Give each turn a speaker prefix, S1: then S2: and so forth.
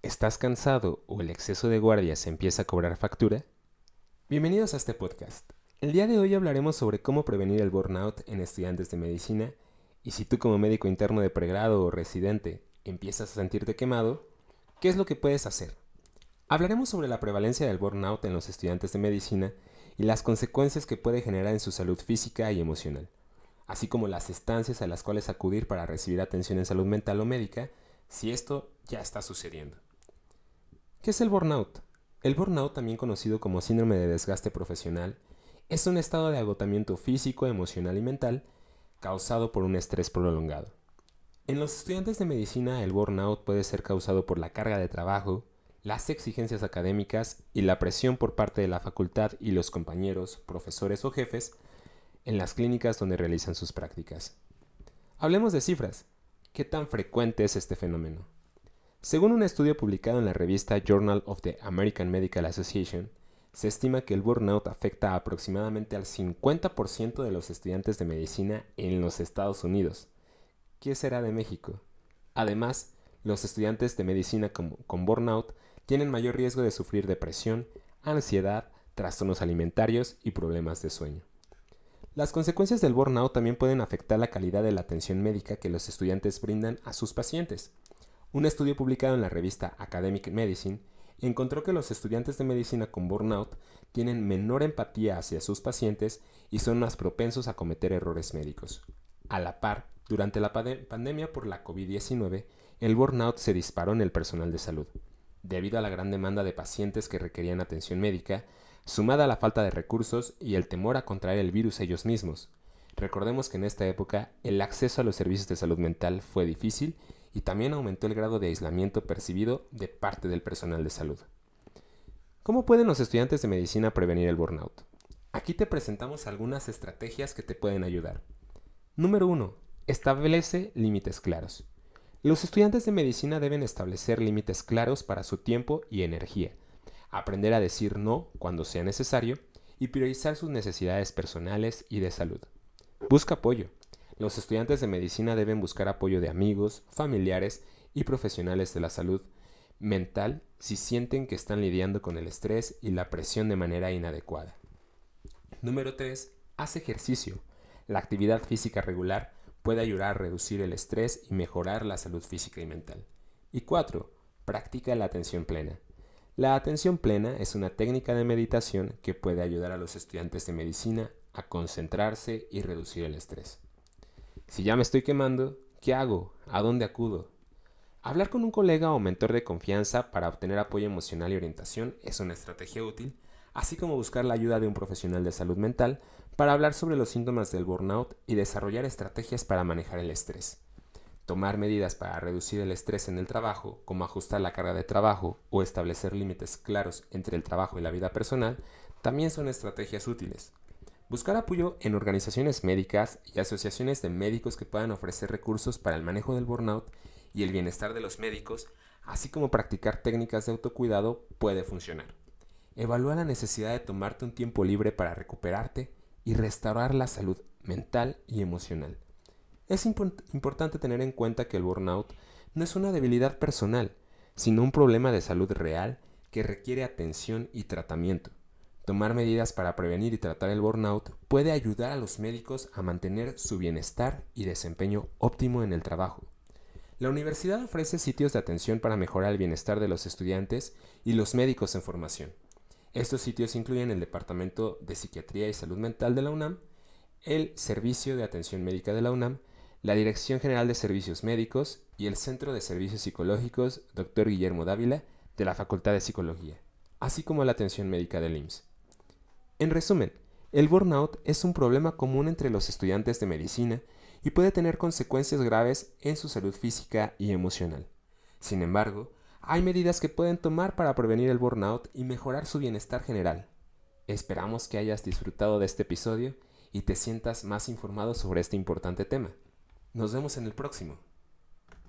S1: ¿Estás cansado o el exceso de guardias empieza a cobrar factura? Bienvenidos a este podcast. El día de hoy hablaremos sobre cómo prevenir el burnout en estudiantes de medicina y si tú como médico interno de pregrado o residente empiezas a sentirte quemado, ¿qué es lo que puedes hacer? Hablaremos sobre la prevalencia del burnout en los estudiantes de medicina y las consecuencias que puede generar en su salud física y emocional, así como las estancias a las cuales acudir para recibir atención en salud mental o médica si esto ya está sucediendo. ¿Qué es el burnout? El burnout, también conocido como síndrome de desgaste profesional, es un estado de agotamiento físico, emocional y mental causado por un estrés prolongado. En los estudiantes de medicina, el burnout puede ser causado por la carga de trabajo, las exigencias académicas y la presión por parte de la facultad y los compañeros, profesores o jefes en las clínicas donde realizan sus prácticas. Hablemos de cifras. ¿Qué tan frecuente es este fenómeno? Según un estudio publicado en la revista Journal of the American Medical Association, se estima que el burnout afecta aproximadamente al 50% de los estudiantes de medicina en los Estados Unidos. ¿Qué será de México? Además, los estudiantes de medicina con burnout tienen mayor riesgo de sufrir depresión, ansiedad, trastornos alimentarios y problemas de sueño. Las consecuencias del burnout también pueden afectar la calidad de la atención médica que los estudiantes brindan a sus pacientes. Un estudio publicado en la revista Academic Medicine encontró que los estudiantes de medicina con burnout tienen menor empatía hacia sus pacientes y son más propensos a cometer errores médicos. A la par, durante la pandemia por la COVID-19, el burnout se disparó en el personal de salud, debido a la gran demanda de pacientes que requerían atención médica, sumada a la falta de recursos y el temor a contraer el virus ellos mismos. Recordemos que en esta época el acceso a los servicios de salud mental fue difícil y también aumentó el grado de aislamiento percibido de parte del personal de salud. ¿Cómo pueden los estudiantes de medicina prevenir el burnout? Aquí te presentamos algunas estrategias que te pueden ayudar. Número 1. Establece límites claros. Los estudiantes de medicina deben establecer límites claros para su tiempo y energía, aprender a decir no cuando sea necesario y priorizar sus necesidades personales y de salud. Busca apoyo. Los estudiantes de medicina deben buscar apoyo de amigos, familiares y profesionales de la salud mental si sienten que están lidiando con el estrés y la presión de manera inadecuada. Número 3. Haz ejercicio. La actividad física regular puede ayudar a reducir el estrés y mejorar la salud física y mental. Y 4. Practica la atención plena. La atención plena es una técnica de meditación que puede ayudar a los estudiantes de medicina a concentrarse y reducir el estrés. Si ya me estoy quemando, ¿qué hago? ¿A dónde acudo? Hablar con un colega o mentor de confianza para obtener apoyo emocional y orientación es una estrategia útil, así como buscar la ayuda de un profesional de salud mental para hablar sobre los síntomas del burnout y desarrollar estrategias para manejar el estrés. Tomar medidas para reducir el estrés en el trabajo, como ajustar la carga de trabajo o establecer límites claros entre el trabajo y la vida personal, también son estrategias útiles. Buscar apoyo en organizaciones médicas y asociaciones de médicos que puedan ofrecer recursos para el manejo del burnout y el bienestar de los médicos, así como practicar técnicas de autocuidado, puede funcionar. Evalúa la necesidad de tomarte un tiempo libre para recuperarte y restaurar la salud mental y emocional. Es importante tener en cuenta que el burnout no es una debilidad personal, sino un problema de salud real que requiere atención y tratamiento. Tomar medidas para prevenir y tratar el burnout puede ayudar a los médicos a mantener su bienestar y desempeño óptimo en el trabajo. La universidad ofrece sitios de atención para mejorar el bienestar de los estudiantes y los médicos en formación. Estos sitios incluyen el Departamento de Psiquiatría y Salud Mental de la UNAM, el Servicio de Atención Médica de la UNAM, la Dirección General de Servicios Médicos y el Centro de Servicios Psicológicos Dr. Guillermo Dávila de la Facultad de Psicología, así como la atención médica del IMSS. En resumen, el burnout es un problema común entre los estudiantes de medicina y puede tener consecuencias graves en su salud física y emocional. Sin embargo, hay medidas que pueden tomar para prevenir el burnout y mejorar su bienestar general. Esperamos que hayas disfrutado de este episodio y te sientas más informado sobre este importante tema. Nos vemos en el próximo.